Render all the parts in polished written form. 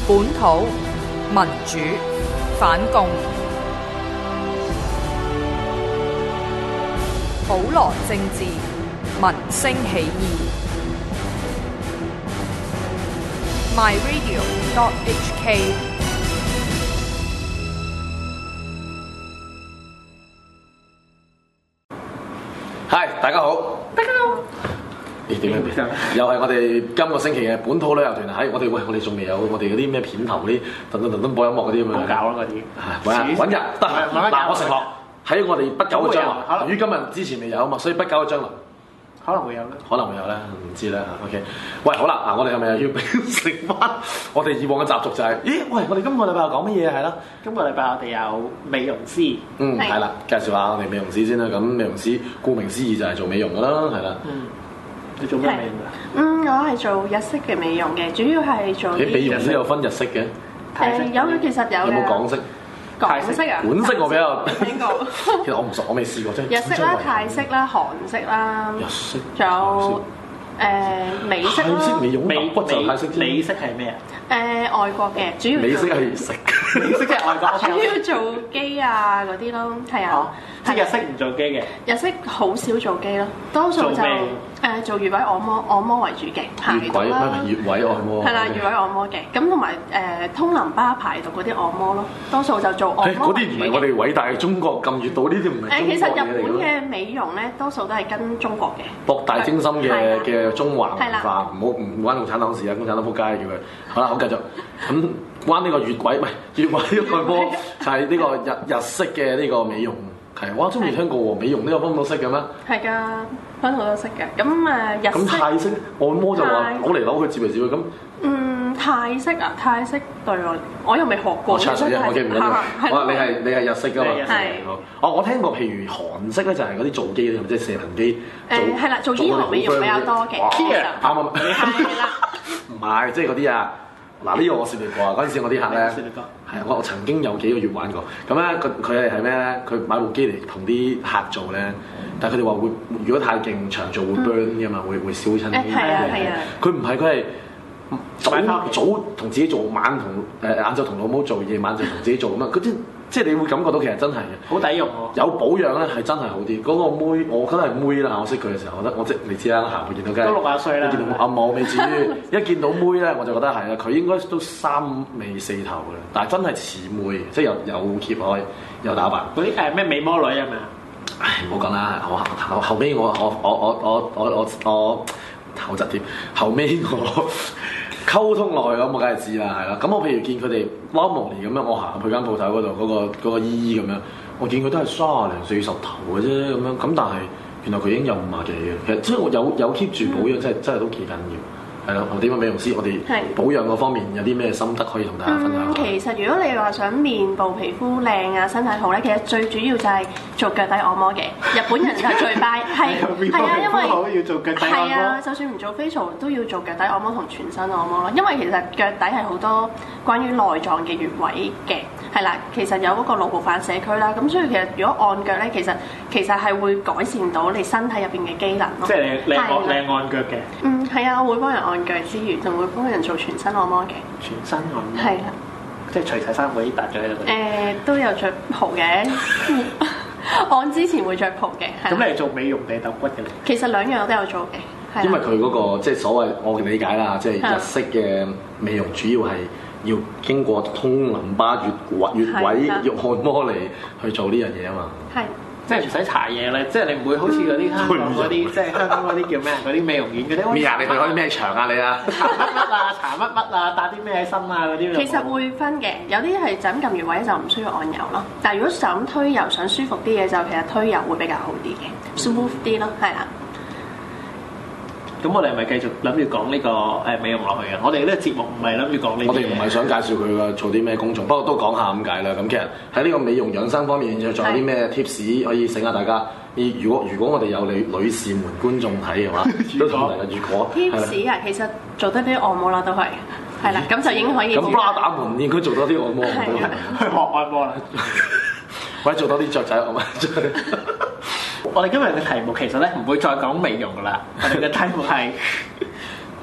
本土民主反共，普羅政治民聲起義。myradio.hk。 係，大家好。 大家好。 點樣？又係我哋今個星期嘅本土旅遊團啊！我哋仲未有我哋嗰啲咩片頭嗰啲噔播音樂嗰啲咁樣。 好搞咯嗰啲。 揾日得嗱，我承諾喺我哋不久嘅將來，由於今日之前未有啊嘛，所以不久嘅將來可能會有啦。 可能會有啦，唔知啦嚇。OK， 喂，好啦，嗱，我哋係咪又要承翻我哋以往嘅習俗就係？咦，喂，我哋今個禮拜又講乜嘢係啦？ 今個禮拜我哋有美容師。 係啦，介紹下我哋美容師先啦。咁美容師顧名思義就係做美容噶啦，係啦。 你做咩美容㗎？ 我係做日式嘅美容嘅，主要係做啲美容師有分日式嘅。 其實有冇港式？ 港式啊？ 本式我比較邊個？ 其實我唔熟，我未試過真係。 日式啦、泰式啦、韓式啦， 日式仲有美式啦。 泰式美容骨就泰式啫。 美式係咩啊？ 外國嘅主要。 美式係食。 美式即係外國。 主要做機啊嗰啲咯，係啊。 即係日式唔做機嘅。 日式好少做機咯，多數就做穴位按摩為主嘅，排毒啦。 穴位按摩。 係啦，穴位按摩嘅，咁同埋通淋巴排毒嗰啲按摩咯，多數就做按摩。 嗰啲唔係我哋偉大嘅中國咁穴道，呢啲唔係中國嘢嚟嘅。 其實日本嘅美容咧，多數都係跟中國嘅。 博大精深嘅中華文化，唔關共產黨事啊！共產黨仆街叫佢。好啦，好繼續。咁關呢個穴位，唔係穴位按摩，就係呢個日式嘅呢個美容。係，我真未聽過喎，美容呢個分到式嘅咩？ 係㗎，分好多式嘅。咁日式。 咁泰式按摩就話扭嚟扭去，接嚟接去咁。 泰式啊，泰式對我又未學過。 我查水啫，我記唔緊要。哇，你係日式㗎嘛？ 係。 我聽過，譬如韓式咧就係嗰啲做機嗰啲，即係射頻機。 係啦，做醫學美容比較多嘅。 啱啱。 係啦。 唔係，即係嗰啲啊。嗱，呢個我試過啊！嗰陣時我啲客咧，係我曾經有幾個月玩過。咁咧佢哋係咩咧？佢買部機嚟同啲客做咧，但係佢哋話會，如果太勁長做會 burn 㗎嘛，會燒親啲。 係啊。 佢唔係，佢係早同自己做，晚同晏晝同老母做，夜晚就同自己做咁啊！嗰啲即係你會感覺到其實真係嘅， 好抵用喎。 有保養咧係真係好啲。嗰個妹，我覺得係妹啦。我識佢嘅時候，我即你知啦，行會見到都60歲啦。 見到冇未至於，一見到妹咧我就覺得係啦。佢應該都三尾四頭嘅，但係真係似妹，即係有揭開，有打扮。 嗰啲咩美魔女係咪啊？ 唉，唔好講啦，後尾我口窒添，後尾我。溝通落去咁，我梗係知啦，係啦。咁我譬如見佢哋 normally 咁樣，我行入去間鋪頭嗰度，嗰個姨姨咁樣，我見佢都係30零40頭嘅啫咁樣。咁但係原來佢已經有50幾嘅。其實即係我有 keep 住保養，真係都幾緊要。係啦，我點樣美容師？我哋保養嗰方面有啲咩心得可以同大家分享？ 其實如果你話想面部皮膚靚啊、身體好咧，其實最主要就係做腳底按摩嘅。日本人就最 buy 係啊，因為要做腳底按摩。 係啊，就算唔做 facial 都要做腳底按摩同全身按摩咯。因為其實腳底係好多關於內臟嘅穴位嘅，係啦。其實有嗰個腦部反射區啦，咁所以其實如果按腳咧，其實係會改善到你身體入邊嘅機能咯。 即係你按腳嘅。 係啊，我會幫人按腳之餘，仲會幫人做全身按摩嘅。 全身按摩。係啦。 即係除晒衫嗰啲搭咗喺度。 都有着袍嘅。按之前會着袍嘅。 咁你係做美容定係揼骨嘅咧？ 其實兩樣都有做嘅。 因為佢嗰個即係所謂我嘅理解啦，即係日式嘅美容主要係要經過通淋巴穴位按摩嚟去做呢樣嘢啊嘛。係。 即係唔使搽嘢咧，即係你唔會好似嗰啲香港嗰啲，即係香港嗰啲叫咩？嗰啲美容院嗰啲咩啊？你去嗰啲咩場啊？你啊？ 搽乜啊？打啲咩喺身啊？嗰啲。 其實會分嘅，有啲係就咁撳穴位就唔需要按油咯。但係如果就咁推油想舒服啲嘅，就其實推油會比較好啲嘅，smooth 啲咯，係啦。 咁我哋係咪繼續諗住講呢個美容落去啊？我哋呢個節目唔係諗住講呢啲。 我哋唔係想介紹佢做啲咩工作，不過都講下咁解啦。咁其實喺呢個美容養生方面，仲有啲咩 tips 可以醒下大家？如果我哋有女士們觀眾睇嘅話，都同大家如果 tips 啊，其實做多啲按摩啦，都係啦，咁就已經可以。 咁巴打門應該做多啲按摩， 去學按摩啦， 或者做多啲雀仔按摩。 我哋今日嘅題目其實咧唔會再講美容噶啦，我哋嘅題目係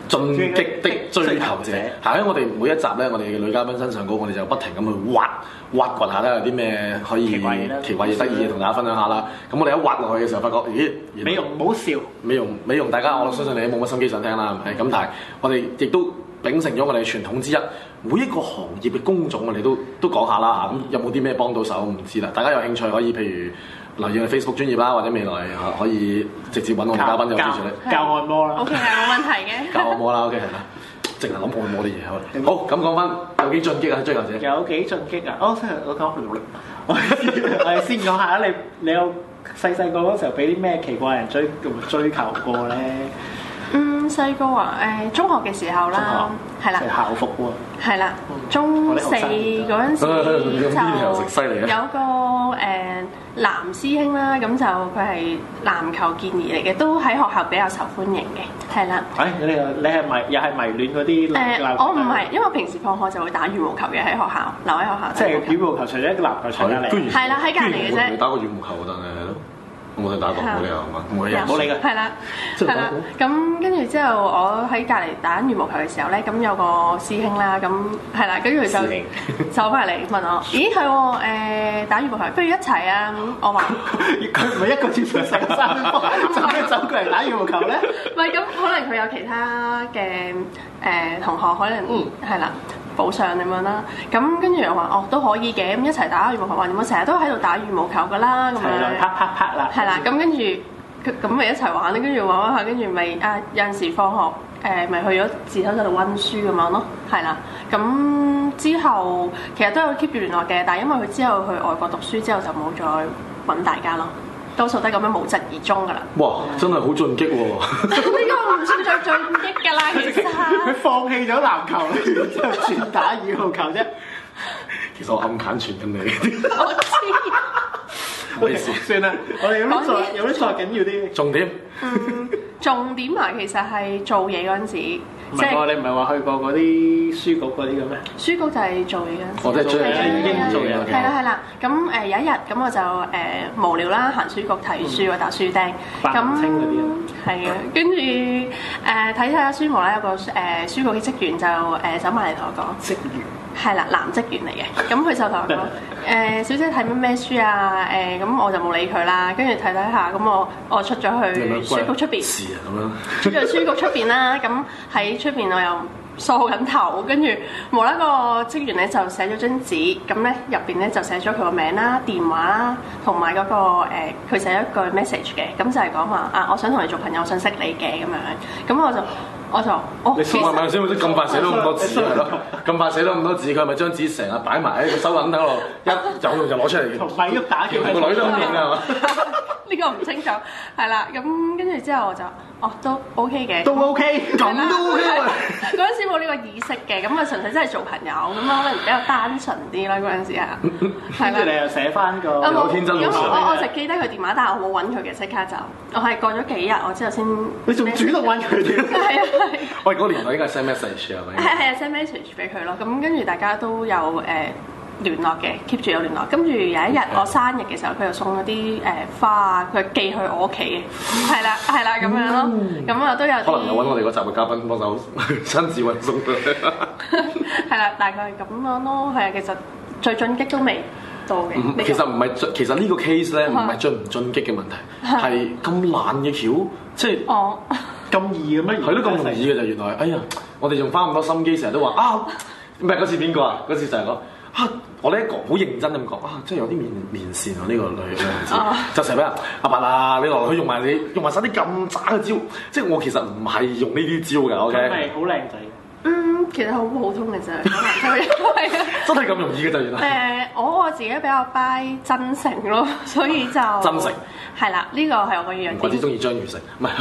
進擊的追求者，喺我哋每一集咧，我哋嘅女嘉賓身上我哋就不停咁去挖掘下咧，有啲咩可以奇怪嘢得意嘅同大家分享下啦。咁我哋一挖落去嘅時候，發覺咦， 美容唔好笑， 美容大家我相信你冇乜心機想聽啦，係咪？咁但係我哋亦都秉承咗我哋傳統之一，每一個行業嘅工種我哋都講下啦嚇。咁有冇啲咩幫到手唔知啦？大家有興趣可以譬如留意我 Facebook 專頁啦，或者未來可以直接揾我哋嘉賓有興趣咧。 教按摩啦。 OK 係冇問題嘅。 教按摩啦 OK 係啦，淨係諗按摩啲嘢好。好，咁講翻有幾進擊啊追求者？ 有幾進擊啊！真係我講努力。我哋先講下你有細個嗰時候俾啲咩奇怪人追求過咧？ 細個啊，中學嘅時候啦，係啦， 校服喎， 係啦，中四嗰陣時就有個男師兄啦，咁就佢係籃球健兒嚟嘅，都喺學校比較受歡迎嘅，係啦。 你係又係迷戀嗰啲？ 我唔係，因為平時放學就會打羽毛球嘅喺學校，留喺學校。 即係羽毛球除咗籃球場隔離， 係啦，喺隔離嘅啫。 你打過羽毛球但係係咯。我冇打過，冇理由係嘛，冇理㗎。係啦，係啦。咁跟住之後，我喺隔離打羽毛球嘅時候咧，咁有個師兄啦，咁係啦，跟住佢就走翻嚟問我：咦，係喎，打羽毛球，不如一齊啊？咁我話： 佢唔係一個接受成三個，走過嚟打羽毛球咧？ 唔係咁，可能佢有其他嘅同學，可能係啦。補上咁樣啦，咁跟住又話都可以嘅，咁一齊打羽毛球，話點解成日都喺度打羽毛球噶啦，咁樣啪啦， 係啦，咁跟住咁咪一齊玩咧，跟住玩下，跟住咪有陣時放學咪去咗自修室度温書咁樣咯，係啦，咁之後其實都有 keep 住聯絡嘅，但係因為佢之後去外國讀書之後就冇再揾大家咯。多數都係咁樣無疾而終噶啦。 哇！真係好進擊喎！ 呢個唔算最進擊㗎啦，其實佢放棄咗籃球，之後轉打羽毛球啫。 其實我暗揀傳緊你。 我知。 唔好意思， 算啦，我哋有啲再緊要啲。 重點。 重點啊，其實係做嘢嗰陣時。 唔係喎，你唔係話去過嗰啲書局嗰啲嘅咩？ 書局就係做嘢嗰陣時。 我即係已經做嘢。 係啦。咁有一日咁我就無聊啦，行書局睇書或打書釘。 咁清嗰啲啊。 係啊，跟住睇下書無啦，有個書局嘅職員就走埋嚟同我講。職員。係啦，男職員嚟嘅，咁佢就同我講小姐睇咩書啊？咁我就冇理佢啦，跟住睇下，咁我出咗去書局出邊，出咗書局出邊啦，咁喺出邊我又梳緊頭，跟住無啦個職員咧就寫咗張紙，咁咧入邊咧就寫咗佢個名啦、電話啦，同埋嗰個佢寫一句 message 嘅，咁就係講話我想同你做朋友，我想識你嘅咁樣，咁我就你先問先，咁快寫到咁多字係咯？咁快寫到咁多字，佢係咪將紙成日擺埋喺個收銀台度，一有用就攞出嚟嘅？ 同埋要打叫個女都咁認㗎係嘛？ 呢個唔清楚，係啦，咁跟住之後我就都 OK 嘅， 都 OK，咁都 OK。 嗰陣時冇呢個意識嘅，咁啊純粹真係做朋友，咁可能比較單純啲啦嗰陣時啊，係啦。跟住你又寫翻個有天真老實。 我就記得佢電話，但係我冇揾佢嘅，即刻就我係過咗幾日我之後先。 你仲主動揾佢添？ 係啊係。 喂，嗰年代應該係 send message 係咪？ 係 send message 俾佢咯，咁跟住大家都有聯絡嘅 keep 住有聯絡，跟住有一日我生日嘅時候，佢又送咗啲花啊，佢寄去我屋企嘅，係啦咁樣咯，咁啊都有。 可能有揾我哋嗰集嘅嘉賓幫手親自運送佢。 係啦，大概係咁樣咯，係啊，其實最進擊都未到嘅。 其實唔係，其實呢個 case 咧唔係進唔進擊嘅問題，係咁懶嘅橋，即係咁易嘅咩？ 係咯，咁容易嘅就原來，哎呀，我哋仲花咁多心機，成日都話唔係嗰次邊個啊？嗰次就係講我哋一個好認真咁講即係有啲面善喎呢個女就成日俾人阿伯啊，你落去用埋晒啲咁渣嘅招，即係我其實唔係用呢啲招㗎，OK？ 真係好靚仔。 其實好普通嘅啫， 真係咁容易嘅就原來。 我自己比較 buy 真誠咯，所以就真誠係啦，呢個係我嘅樣。 我只中意張雨成，唔係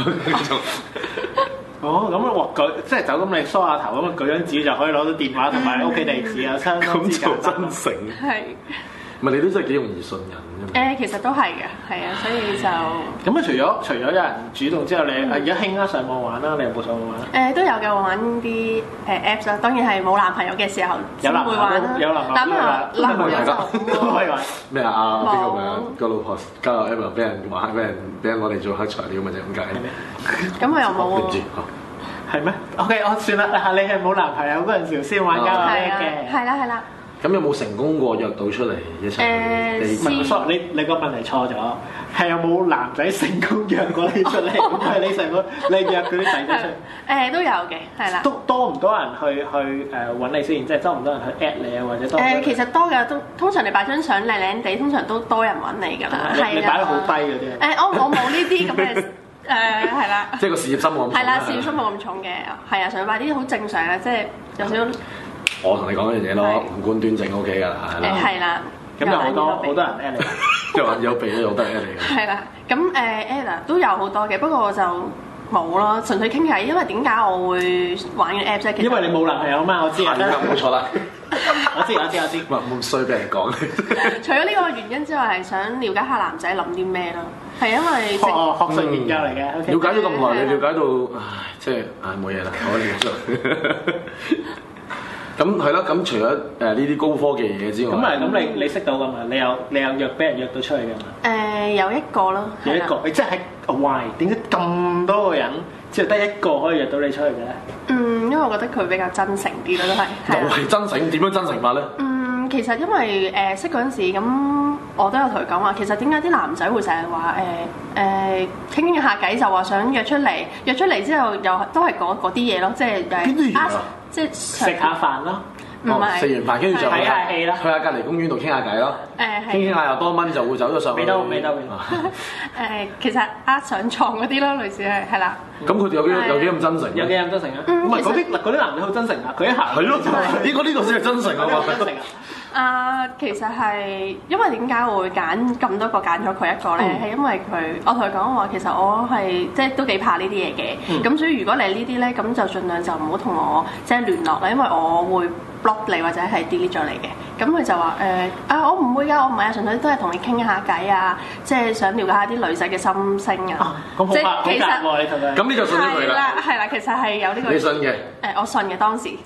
咁我舉即係走咁你梳下頭咁舉張紙就可以攞到電話同埋屋企地址啊，相當之簡單。 咁就真誠。係。唔係你都真係幾容易信人嘅。 其實都係嘅，係啊，所以就咁除咗有人主動之後，你而家興啦上網玩啦，你有冇上網玩？ 都有嘅，玩啲Apps 啦，當然係冇男朋友嘅時候先會玩啦。 有男朋友都可以玩。 咩啊？邊個名？個老婆交友 App 俾人玩，俾人攞嚟做黑材料咪就係咁解。 咁我又冇。 唔知係咩？OK，我算啦。你係冇男朋友嗰陣時先玩交友 app 嘅。 係啦係啦。 咁有冇成功過約到出嚟一齊？ 唔係，sorry，你個問題錯咗，係有冇男仔成功約過你出嚟？唔係你成個你約嗰啲仔仔出嚟。 都有嘅，係啦。 多唔多人去揾你先？即係多唔多人去 at 你啊？或者多？ 其實多㗎，都通常你擺張相靚靚地，通常都多人揾你㗎啦。 你擺得好低嗰啲。 我冇呢啲咁嘅係啦。 即係個事業心冇咁重。 係啦，事業心冇咁重嘅，係啊，想擺啲好正常嘅，即係有少少。 我同你講一樣嘢咯，五官端正 OK 㗎啦，係啦。 係啦。 咁有好多人 at 你。 即係話有鼻都有得 at 你嘅。 係啦，咁at 都有好多嘅，不過我就冇咯，純粹傾偈。因為點解我會玩嘅 app 啫？ 因為你冇男朋友啊嘛，我知啊。 係啦，冇錯啦。 我知。 唔係咁衰俾人講。 除咗呢個原因之外，係想了解下男仔諗啲咩咯。係因為學術研究嚟嘅。 了解咗咁耐，你了解到即係冇嘢啦，我哋做。咁係咯，咁除咗呢啲高科技嘢之外， 咁你識到噶嘛？你有俾人約到出去㗎嘛？ 有一個咯， 有一個，你即係 why？點解咁多個人只係得一個可以約到你出去嘅咧？ 因為我覺得佢比較真誠啲咯，都係。 又係真誠，點樣真誠法咧？ 其實因為識嗰陣時，咁我都有同佢講話，其實點解啲男仔會成日話傾下偈就話想約出嚟之後又都係嗰啲嘢咯，即係即係食下飯咯。 唔係食完飯跟住就睇下戲啦， 去下隔離公園度傾下偈咯。傾下又多蚊就會走咗上去。 未得。 其實上床嗰啲咯，類似係啦。 咁佢哋有幾咁真誠？ 有幾咁真誠啊？唔係嗰啲男仔好真誠啊！佢一行係咯，呢個先係真誠啊嘛！ 真誠啊！ 其實係因為點解我會揀咁多個揀咗佢一個咧？係因為我同佢講話，其實我係即係都幾怕呢啲嘢嘅。咁所以如果你呢啲咧，咁就盡量就唔好同我即係聯絡啦，因為我會 block 你或者係 delete 咗你嘅。咁佢就話我唔會㗎，我唔係啊，純粹都係同你傾下偈啊，即係想了解下啲女仔嘅心聲啊。 即係其實你同佢咁呢就信咗佢啦。 係啦，其實係有呢個。 你信嘅？ 我信嘅當時。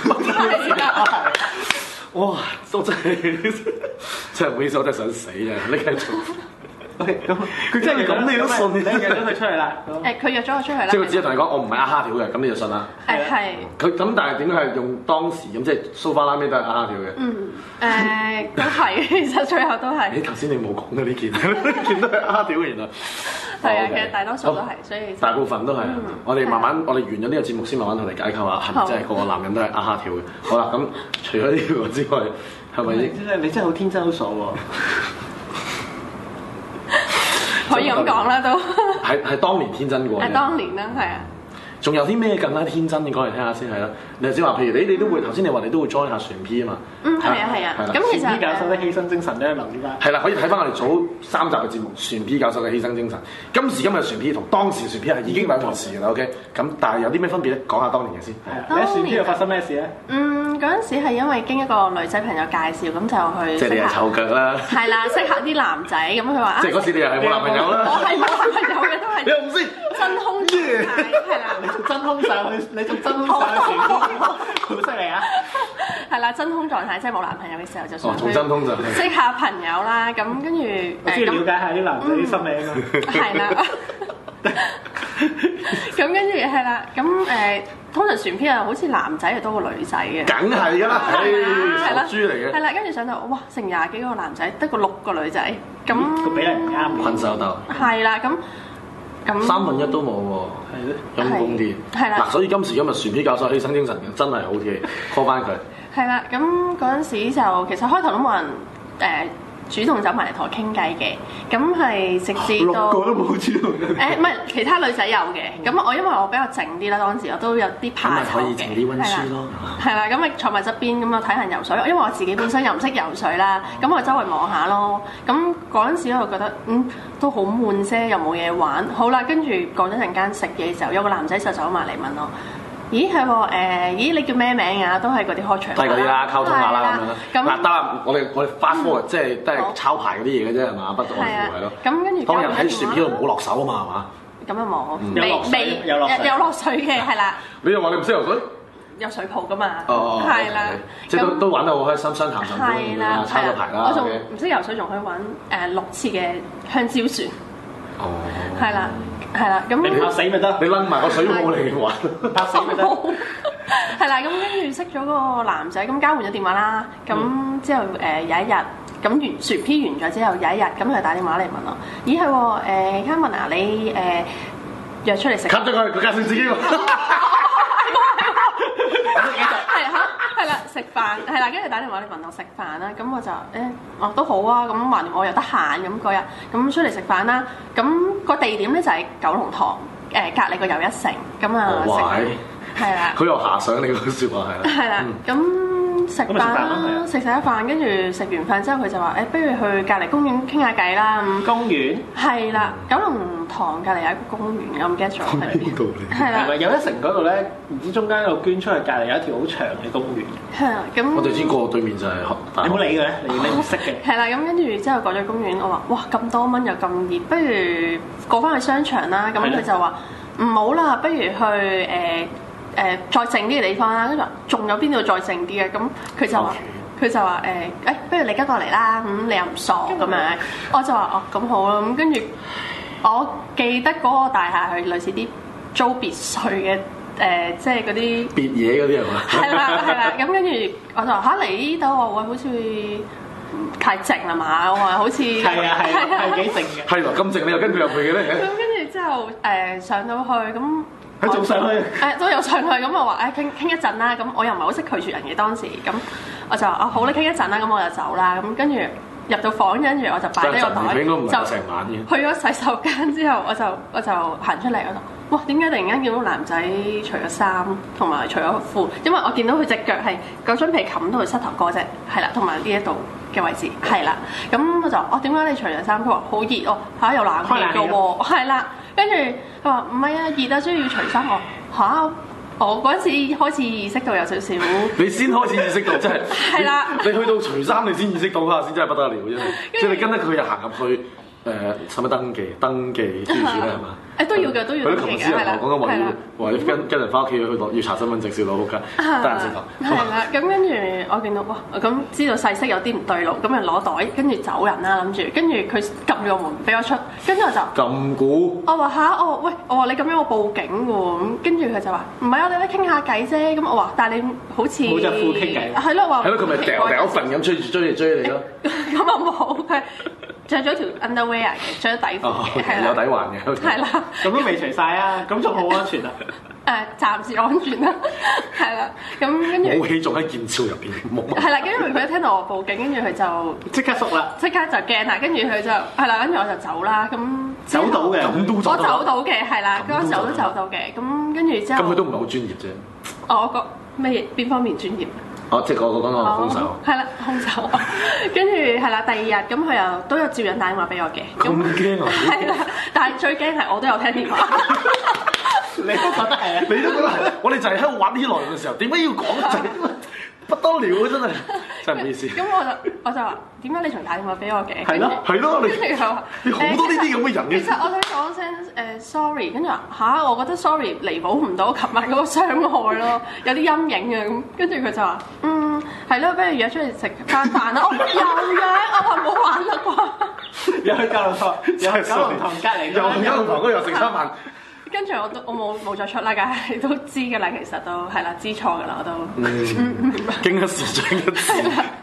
哇！我真係唔好意思，我真係想死啊！你繼續。OK， 咁佢真係咁，你都信？ 你約咗佢出嚟啦。 佢約咗我出去啦。 即係佢只係同你講，我唔係蝦條嘅，咁你就信啦。 係。 佢咁，但係點解係用當時咁，即係蘇花拉尾都係蝦條嘅？ 都係，其實最後都係。 頭先你冇講到呢件，呢件都係蝦條嘅原來。 係啊，其實大多數都係，所以大部分都係。我哋慢慢，我哋完咗呢個節目先慢慢同你解構下，係咪真係個個男人都係蝦條嘅？好啦，咁除咗呢個之外，係咪？ 你真係好天真好傻喎！ 可以咁講啦，都係當年天真過。 係當年啦，係啊。 仲有啲咩更加天真？你講嚟聽下先係啦。你頭先話，譬如你都會頭先你話你都會 join 下船 P 啊嘛。 係啊。咁其實船 P 教授嘅犧牲精神咧，留意翻。 係啦，可以睇翻我哋早3集嘅節目，船 P 教授嘅犧牲精神。今時今日船 P 同當時船 P 係已經兩回事㗎啦。OK，咁但係有啲咩分別咧？講下當年嘅先。 你喺船 P 又發生咩事咧？ 嗰陣時係因為經一個女仔朋友介紹，咁就去。 即係你係臭腳啦。 係啦，識下啲男仔，咁佢話。 即係嗰時你又係冇男朋友啦。 我係冇男朋友嘅，都係。 你又唔知？ 真空狀態係啦。 你仲真空上去？你仲真空上去船 P？好犀利啊！ 係啦，真空狀態即係冇男朋友嘅時候就上去。 真空就識下朋友啦，咁跟住。 我先了解下啲男仔啲心理啊嘛。 係啦。咁跟住係啦，咁通常船 P 啊，好似男仔係多過女仔嘅。 梗係㗎啦，係啦，豬嚟嘅。 係啦，跟住上到哇，成20幾個男仔，得個6個女仔，咁個比例唔啱。 困獸鬥。 係啦，咁 1/3都冇喎，係咧，陰公啲。 係啦， 嗱，所以今時今日船 P 教授犧牲精神真係好嘅，call 翻佢。 係啦，咁嗰陣時就其實開頭都冇人主動走埋嚟同我傾偈嘅，咁係直至到 6個都冇主動。 唔係其他女仔有嘅，咁因為我比較靜啲啦，當時我都有啲怕醜嘅。 咁咪可以靜啲溫書咯。 係啦，咁咪坐埋側邊咁啊睇人游水，因為我自己本身又唔識游水啦，咁我周圍望下咯。咁嗰陣時我就覺得都好悶啫，又冇嘢玩。好啦，跟住過咗陣間食嘢嘅時候，有個男仔就走埋嚟問我。咦係喎，咦你叫咩名啊？都係嗰啲開場。 都係嗰啲啦，溝通下啦咁樣啦。嗱得啦，我哋fast forward即係都係抄牌嗰啲嘢嘅啫係嘛，不外乎係咯。 咁跟住當日喺船 P 度冇落手啊嘛係嘛？ 咁又冇，有落水嘅係啦。 你又話你唔識游水？ 有水泡噶嘛？ 哦， 係啦， 即係都玩得好開心，相談甚歡咁樣，抄咗牌啦。 我仲唔識游水，仲可以玩6次嘅香蕉船。 哦。 係啦。 係啦，咁你拍死咪得， 你擸埋個水母嚟玩， 拍死咪得。 係啦，咁跟住識咗嗰個男仔，咁交換咗電話啦。咁之後有一日，咁完船 P 完咗之後有一日，咁佢打電話嚟問我：咦係喎，Carmen啊，你約出嚟食？ cut 咗佢介紹自己喎。 係啦，食飯係啦，跟住打電話你問我食飯啦，咁我就哦都好啊，咁橫掂我又得閒咁嗰日，咁出嚟食飯啦，咁個地點咧就係九龍塘隔離個又一城，咁啊食係啦， 佢又遐想你嗰個説話係啦， 係啦，咁食飯啦，食曬飯，跟住食完飯之後佢就話不如去隔離公園傾下偈啦， 公園係啦，九龍塘隔離有一個公園，我唔記得咗係邊度嚟？ 係啦， 係咪有一城嗰度咧？唔知中間有捐出去，隔離有一條好長嘅公園。 係啊，咁我哋知過對面就係你冇理佢咧，你唔識嘅。 係啦，咁跟住之後過咗公園，我話哇咁多蚊又咁熱，不如過翻去商場啦。咁佢就話唔好啦，不如去再靜啲嘅地方啦。跟住話仲有邊度再靜啲嘅？咁佢就話不如你跟過嚟啦。咁你又唔傻咁樣，我就話哦咁好啦。咁跟住我記得嗰個大廈係類似啲租別墅嘅。即係嗰啲別嘢嗰啲係嘛？ 係啦，咁跟住我就話嚟呢度，我話好似太靜啦嘛，我話好似係幾靜嘅。 係咯，咁靜你又跟佢入去嘅咧？ 咁跟住之後上到去咁， 佢仲上去都有上去咁，我話傾一陣啦，咁我又唔係好識拒絕人嘅當時，咁我就話好你傾一陣啦，咁我就走啦，咁跟住入到房，跟住我就擺低個袋，就成晚嘅。 去咗洗手間之後，我就行出嚟，我就哇點解突然間見到男仔除咗衫同埋除咗褲？因為我見到佢隻腳係嗰張被冚到佢膝頭哥啫，係啦，同埋呢一度嘅位置係啦。咁我就點解你除咗衫？佢話好熱哦，嚇有冷氣嘅喎，係啦。跟住佢話唔係啊，熱啊，所以要除衫。我嗰陣時開始意識到有少少， 你先開始意識到，真係係啦。 你去到除衫，你先意識到嗰下先真係不得了，真係。即係你跟得佢又行入去，使乜登記諸如此類係嘛？ 都要嘅，都要登記嘅，係啦。 講緊話要跟人翻屋企要查身份證先攞屋企，得人識講。 係啦，咁跟住我見到哇，咁知道細息有啲唔對路，咁就攞袋跟住走人啦，諗住。跟住佢撳咗個門俾我出，跟住我就咁估。 我話我話你咁樣我報警喎，咁跟住佢就話唔係我哋咧傾下偈啫，咁我話但係你好似冇着褲傾偈。 係咯，話係咯，佢咪掉份咁追你咯。 咁啊冇，佢着咗條 underwear 嘅，着咗底褲嘅， 有底環嘅。 係啦。 咁都未除晒啊！咁仲好安全啊！ 暫時安全啦，係啦，咁跟住武器仲喺劍鞘入邊，冇。 係啦，跟住佢一聽到我報警，跟住佢就即刻縮啦， 即刻就驚啦，跟住佢就係啦，跟住我就走啦，咁走到嘅， 我走到嘅，係啦，嗰陣時我都走到嘅，咁跟住之後， 咁佢都唔係好專業啫。 我覺咩邊方面專業？ 即係我講個兇手。 係啦，兇手。跟住係啦，第二日咁佢又都有照樣打電話俾我嘅。 咁驚啊！ 係啦，但係最驚係我都有聽電話。 你都覺得係啊？ 你都覺得係？我哋就係喺度玩呢啲內容嘅時候，點解要講就不得了啊！真係真係唔好意思。 咁我就話點解你仲打電話俾我嘅？ 係咯， 係咯，你好多呢啲咁嘅人嘅。 其實我想講聲sorry，跟住話我覺得 sorry 彌補唔到琴晚嗰個傷害咯，有啲陰影嘅咁。跟住佢就話係咯，不如約出嚟食餐飯啦。我又約，我話唔好玩啦啩。 又去九龍塘，又去九龍塘隔離， 又去九龍塘嗰度又食餐飯。 跟住我冇再出啦，梗係都知㗎啦，其實都係啦，知錯㗎啦，我都經一時長一智，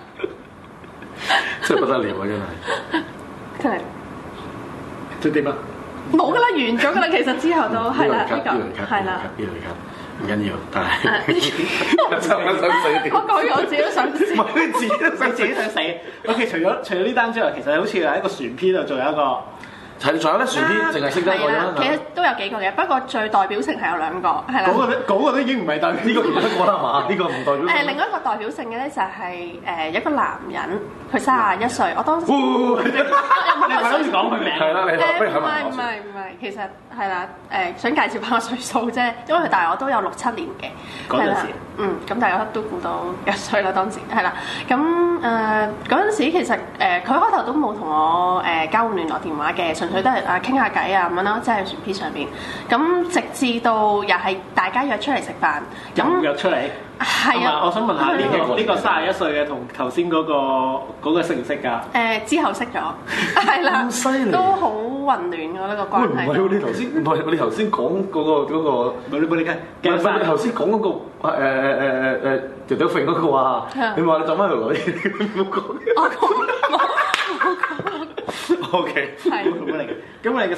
真係不得了啊！真係即係點啊？ 冇㗎啦，完咗㗎啦，其實之後都係啦，呢個係啦， 唔緊要，但係想死我講完我自己都想死， 唔係你自己想死。OK，除咗呢單之外，其實好似喺一個船 P 度仲有一個。 仲有咧船 P，淨係識得一個啫。 其實都有幾個嘅，不過最代表性係有兩個，係啦。 嗰個都已經唔係代表呢個其中一個啦嘛，呢個唔代表。 另外一個代表性嘅咧就係一個男人，佢31歲，我當時。 你咪諗住講佢名？ 係啦，你不如喺埋唔係，其實係啦，想介紹翻個歲數啫，因為佢大我都有6-7年嘅。 嗰陣時， 咁大家都估到1歲啦，當時係啦。咁嗰陣時其實佢開頭都冇同我交換聯絡電話嘅，純粹都係傾下偈啊咁樣咯，即係船 P 上邊。咁直至到又係大家約出嚟食飯， 咁約出嚟係啊， 我想問下呢個31歲嘅同頭先嗰個識唔識㗎？ 之後識咗，係啦， 咁犀利， 都好混亂㗎呢個關係。 唔係喎，你頭先講嗰個，你頭先講嗰個條條揈嗰個啊，你話你走翻條女，你冇講。 我講。 O K， 係咁嚟嘅。咁你嘅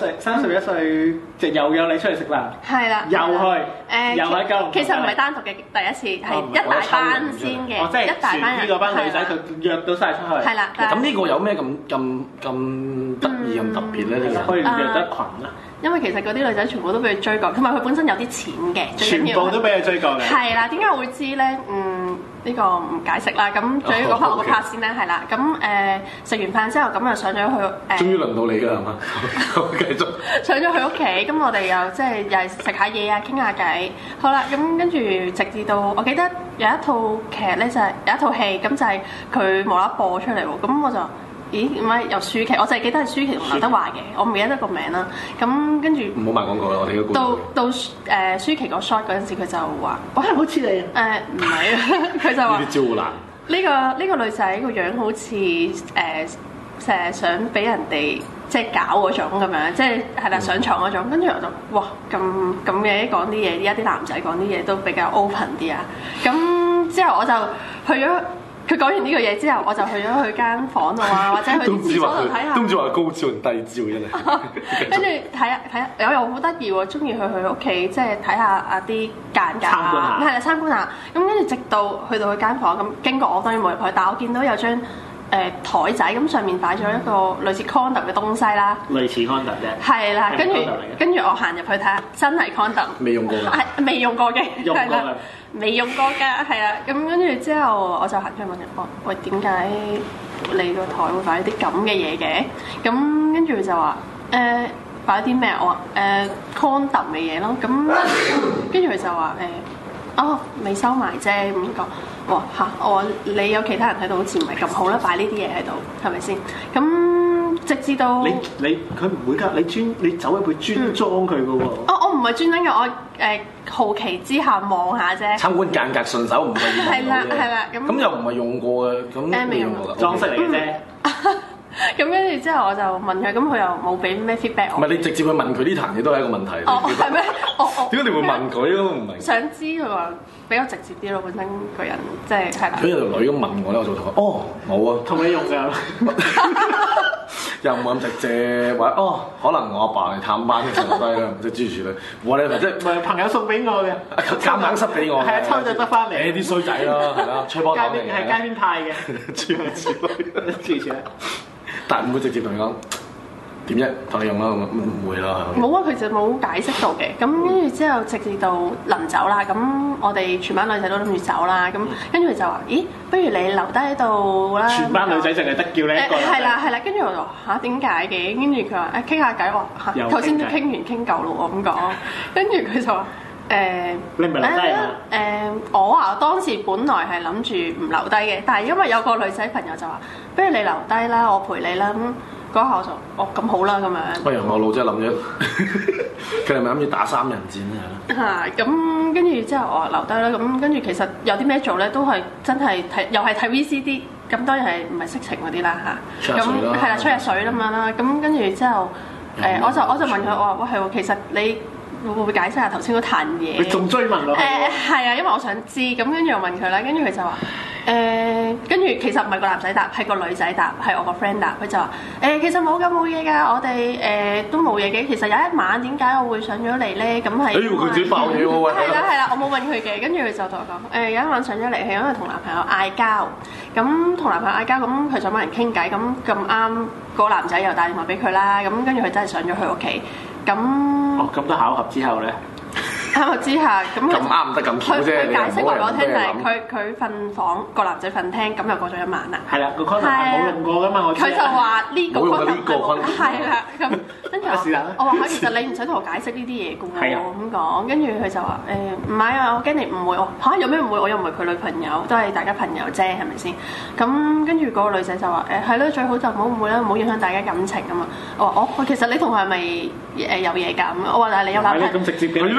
31歲就又有你出嚟食飯， 係啦， 又去，又喺九龍。 其實唔係單獨嘅第一次，係一大班先嘅， 即係一大班人。 呢個班女仔佢約到晒出去。 係啦。 咁呢個有咩咁得意咁特別咧？呢個可以約得群啊！ 因為其實嗰啲女仔全部都俾佢追過，同埋佢本身有啲錢嘅， 全部都俾佢追過嘅。 係啦，點解我會知咧？呢個唔解釋啦。咁最要講翻我個 part 先啦，係啦。咁食完飯之後，咁就上咗去終於輪到你㗎係嘛？繼續。 上咗佢屋企，咁我哋又即係又係食下嘢啊，傾下偈。好啦，咁跟住直至到我記得有一套劇咧，就係有一套戲，咁就係佢無啦啦播出嚟喎。咁我就咦點解有舒淇？我就係記得係舒淇同劉德華嘅，我唔記得個名啦。咁跟住唔好賣廣告啦，我哋到舒淇個 shot 嗰陣時，佢就話： 哇，好似你唔係啊！佢就話呢啲招難。 呢個女仔個樣好似成日想俾人哋即係搞嗰種咁樣，即係啦上床嗰種。跟住我就哇咁嘅講啲嘢，而家啲男仔講啲嘢都比較 open 啲啊。咁之後我就去咗。佢講完呢個嘢之後，我就去咗佢間房度啊，或者去廁所度睇下。 都唔知話高招定低招真係。 跟住睇下，又好得意喎，中意去佢屋企，即係睇下啲間隔啊，係啦參觀下。咁跟住直到去到佢間房，咁經過我當然冇入去，但係我見到有張台仔，咁上面擺咗一個類似 condom 嘅東西啦。 類似 condom 啫。係啦，跟住我行入去睇下，真係 condom。 未用過㗎。 係未用過嘅。 用過㗎。 未用過㗎，係啦，咁跟住之後我就行出去問人，喂，點解你個台會擺啲咁嘅嘢嘅？咁跟住佢就話擺啲咩？我話condom 嘅嘢咯。咁跟住佢就話未收埋啫咁講。哇嚇！我話你有其他人睇到好似唔係咁好啦，擺呢啲嘢喺度係咪先？咁直至到佢唔會㗎，你走入去專裝佢㗎喎。 我唔係專登嘅，我好奇之下望下啫。 參觀間隔順手唔係要係啦，咁又唔係用過嘅，咁未用過㗎， 裝飾嚟嘅啫。 咁跟住之後我就問佢，咁佢又冇俾咩 feedback 我。 唔係你直接去問佢呢壇嘢都係一個問題。 係咩？ 點解你會問佢都唔明？ 想知佢話比較直接啲咯，本身個人即係係啦。 佢有條女咁問我咧，我就同佢冇啊， 同你用㗎。 又唔係咁直接，或者可能我阿爸嚟探班嘅時候低啦，即係諸如此類。我哋即係唔係朋友送俾我嘅， 夾硬塞俾我。 係啊，抽咗得翻嚟。 啲衰仔咯，係啦，吹波糖嚟嘅。 係街邊派嘅， 諸如此類。但係唔會直接同你講點啫，同你用啦，唔會啦。 冇啊，佢就冇解釋到嘅。咁跟住之後，直至到臨走啦。咁我哋全班女仔都諗住走啦。咁跟住佢就話：咦，不如你留低喺度啦。 全班女仔淨係得叫你一個。 係啦。跟住我就話嚇點解嘅？跟住佢話傾下偈。我話嚇頭先都傾完傾夠咯，我咁講。跟住佢就話你唔係留低啊？ 我當時本來係諗住唔留低嘅，但係因為有個女仔朋友就話：不如你留低啦，我陪你啦。咁嗰下我就咁好啦咁樣。 喂，我腦真係諗咗，佢係咪諗住打3人戰咧？ 咁跟住之後我留低啦。咁跟住其實有啲咩做咧，都係真係睇，又係睇 VCD。咁當然係唔係色情嗰啲啦嚇。咁係啦，吹下水咁樣啦。咁跟住之後我就問佢，我話：喂係喎，其實你會唔會解釋下頭先嗰壇嘢？ 你仲追問我？ 係啊，因為我想知。咁跟住我問佢啦，跟住佢就話跟住其實唔係個男仔答，係個女仔答，係我個 friend 答。佢就話其實冇嘢㗎，我哋都冇嘢嘅。其實有一晚點解我會上咗嚟咧？咁係佢自己爆嘢喎。 係啦，我冇問佢嘅。跟住佢就同我講有一晚上咗嚟係因為同男朋友嗌交。咁同男朋友嗌交，咁佢想揾人傾偈。咁啱個男仔又打電話俾佢啦。咁跟住佢真係上咗佢屋企。 咁都巧合之後咧？ 巧合之下，咁啱唔得咁巧啫。 佢解釋話俾我聽就係佢瞓房，個男仔瞓廳，咁又過咗一晚啦。 係啦，個 condom 係冇用過噶嘛，我知。 佢就話呢個 condom 係啦，咁跟住我話嚇，其實你唔使同我解釋呢啲嘢嘅喎，咁講。跟住佢就話唔係啊，我驚你誤會我嚇，有咩誤會？我又唔係佢女朋友，都係大家朋友啫，係咪先？咁跟住嗰個女仔就話係咯，最好就唔好誤會啦，唔好影響大家感情啊嘛。我話其實你同佢係咪有嘢㗎？我話但係你有男朋友。 咁直接嘅。係咯，你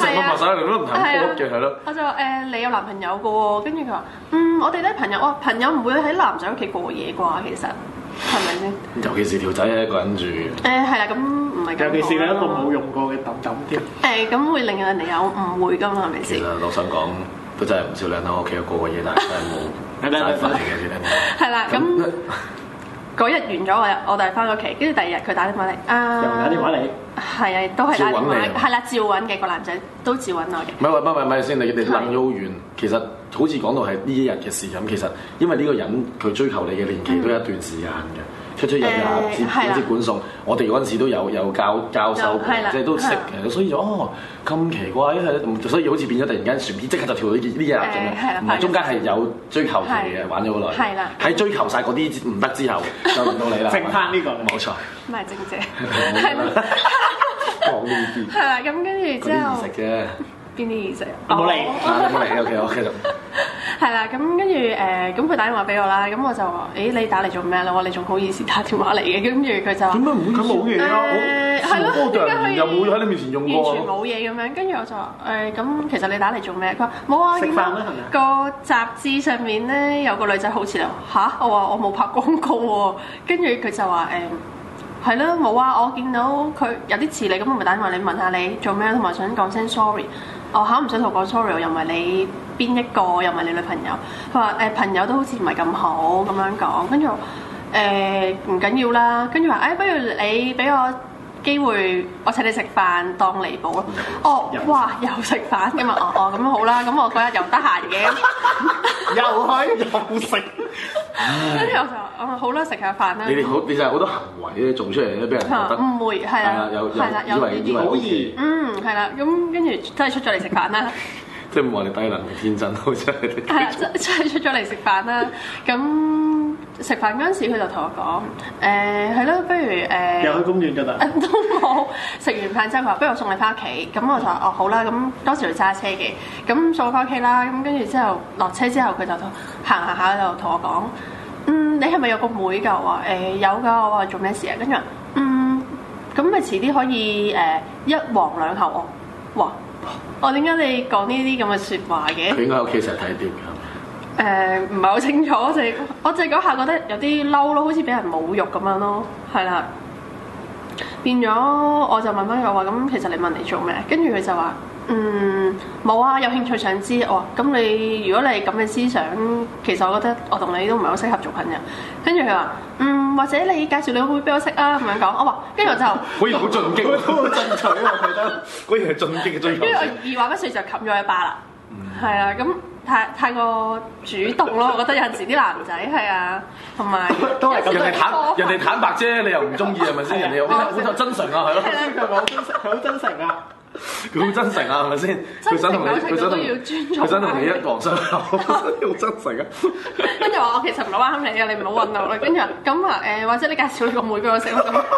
成個陌生人都唔係咁 odd 嘅，係咯。 我就話你有男朋友嘅喎，跟住佢話我哋都係朋友，我朋友唔會喺男仔屋企過夜啩，其實係咪先？ 尤其是條仔係一個人住。 係啦，咁唔係咁。 尤其是你一個冇用過嘅揼揼添。 咁會令人哋有誤會㗎嘛，係咪先？ 其實我想講，都真係唔少靚喺屋企過過夜，但係真係冇曬飯嘅啫。 係啦，咁嗰日完咗，我哋翻咗屋企，跟住第二日佢打電話嚟， 又打電話嚟， 係啊，都係打電話， 照係啦，照揾嘅個男仔都照揾我嘅。 唔係先，你哋諗咗好遠，其實好似講到係呢一日嘅事咁。其實因為呢個人佢追求你嘅年期都有一段時間嘅，出入入接管送，我哋嗰陣時都有交收過，即係都識嘅，所以就咁奇怪，所以好似變咗突然間船片即刻就跳到呢一日咁樣，唔係中間係有追求期嘅，玩咗好耐。 係啦， 喺追求晒嗰啲唔得之後，就輪到你啦。 剩翻呢個冇錯， 唔係正姐，係啦， 講呢啲係啦，咁跟住之後食啫。 邊啲意思？ 冇嚟， 冇嚟，OK，我繼續。 係啦，咁跟住咁佢打電話俾我啦，咁我就話：你打嚟做咩咧？我話你仲好意思打電話嚟嘅？跟住佢就話： 點解唔會？佢冇嘢啊！ 係咯，點解可以又冇喺你面前用過？ 完全冇嘢咁樣。跟住我就話：咁其實你打嚟做咩？佢話冇啊， 食飯啦係咪？ 個雜誌上面咧有個女仔好似你嚇，我話我冇拍廣告喎。跟住佢就話係咯，冇啊，我見到佢有啲似你，咁我咪打電話你問下你做咩，同埋想講聲 sorry。我唔想同我講 sorry，又唔係你邊一個，又唔係你女朋友。佢話朋友都好似唔係咁好咁樣講，跟住唔緊要啦。跟住話不如你俾我機會，我請你食飯當彌補咯。哇，又食飯咁啊！咁好啦，咁我嗰日又得閒嘅， 又食。 跟住我就好啦，食下飯啦。 你就係好多行為咧做出嚟咧，俾人覺得誤會係啦， 以為好易。 係啦，咁跟住真係出咗嚟食飯啦。 即係唔話你低能嘅天真，好似係。 係啦，真係出咗嚟食飯啦。咁食飯嗰陣時，佢就同我講係咯，不如又去公園㗎啦。 都冇食完飯之後，佢話不如我送你翻屋企。咁我就話好啦。咁當時佢揸車嘅，咁送我翻屋企啦。咁跟住之後落車之後，佢就行下就同我講。你係咪有個妹㗎？我話有㗎。我話做咩事啊？跟住話咁咪遲啲可以一黃兩後哇！我點解你講呢啲咁嘅説話嘅？ 佢應該喺屋企成日睇碟㗎。 唔係好清楚，我淨係嗰下覺得有啲嬲咯，好似俾人侮辱咁樣咯，係啦。變咗我就問翻佢話：咁其實你問你做咩？跟住佢就話：冇啊，有興趣想知。我話：咁你如果你咁嘅思想，其實我覺得我同你都唔係好適合做朋友。跟住佢話：或者你介紹你個妹俾我識啊？咁樣講。我話：跟住我就果然好進擊， 都好進取啊！我覺得果然係進擊嘅追求。 跟住我二話不說就冚咗一巴啦。係啊，咁太過主動咯，我覺得有陣時啲男仔係啊，同埋都係咁。 人哋坦白啫，你又唔中意係咪先？人哋好真誠啊，係咯。 佢好真誠，佢好真誠啊！ 佢好真誠啊，係咪先？佢想同你，佢想同你一黃雙口，好真誠啊！ 跟住話我其實唔係啱你啊，你唔好揾我啦。跟住咁或者你介紹你個妹俾我識咯咁。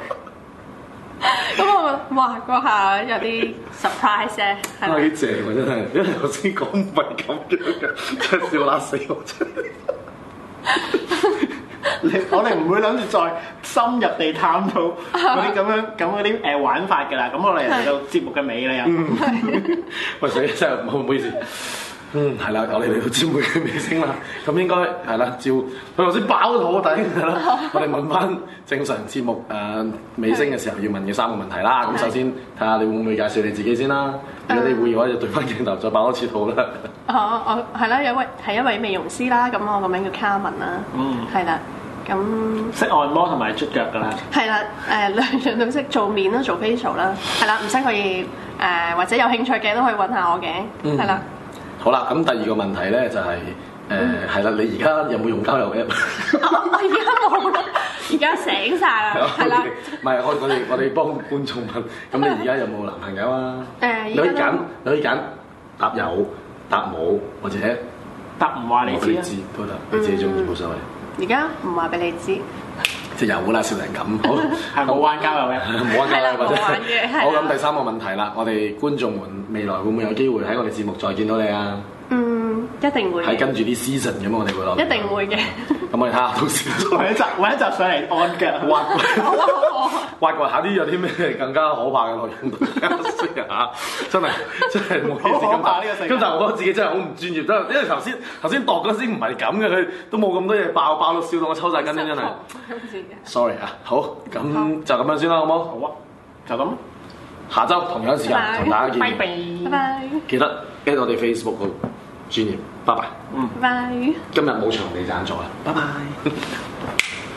咁我覺得哇，嗰下有啲 surprise 啫，係咪？ 幾正喎真係，因為頭先講唔係咁樣嘅，真係笑乸死我真係。 我哋唔會諗住再深入地探討嗰啲嗰啲玩法㗎啦。咁我哋嚟到節目嘅尾啦又。 喂，死真係唔好意思。係啦，我哋嚟到節目嘅尾聲啦。咁應該係啦，照佢頭先飽肚頂係啦。我哋問翻正常節目尾聲嘅時候要問嘅3個問題啦。咁首先睇下你會唔會介紹你自己先啦。如果你會嘅話，就對翻鏡頭再爆多次肚啦。 我係啦，係一位美容師啦。咁我個名叫 Carmen 啦。係啦。咁識按摩同埋捽腳㗎啦。係啦，兩樣都識，做面啦，做 facial 啦。係啦，唔識可以或者有興趣嘅都可以揾下我嘅。係啦。 好啦，咁第二個問題咧就係係啦，你而家有冇用交友 app？ 我而家冇啦，而家醒晒啦，係啦。 唔係，我哋幫觀眾問，咁你而家有冇男朋友啊？你可以揀答有、答冇或者答唔話你知都得，你自己中意冇所謂。 而家唔話俾你知。 即係有啦，笑成咁，好係冇玩交友嘅， 冇玩交友或者好咁第3個問題啦，我哋觀眾們未來會唔會有機會喺我哋節目再見到你啊？ 一定會嘅係跟住啲 season 咁，我哋會攞。 一定會嘅。 咁我哋睇下到時揾一集上嚟按腳。 挖掘下啲有啲咩更加可怕嘅內容，大家識啊！真係冇意思。 好可怕呢個世界今集我覺得自己真係好唔專業，因為頭先度嗰時唔係咁嘅，佢都冇咁多嘢爆到笑到我抽晒筋真係。Sorry 啊，好，咁就咁樣先啦，好冇？ 好啊，就咁。 下週同樣時間同大家見面。 拜拜。 記得 at 我哋 Facebook 個專頁，拜拜。 拜拜。 今日冇場地贊助啦，拜拜。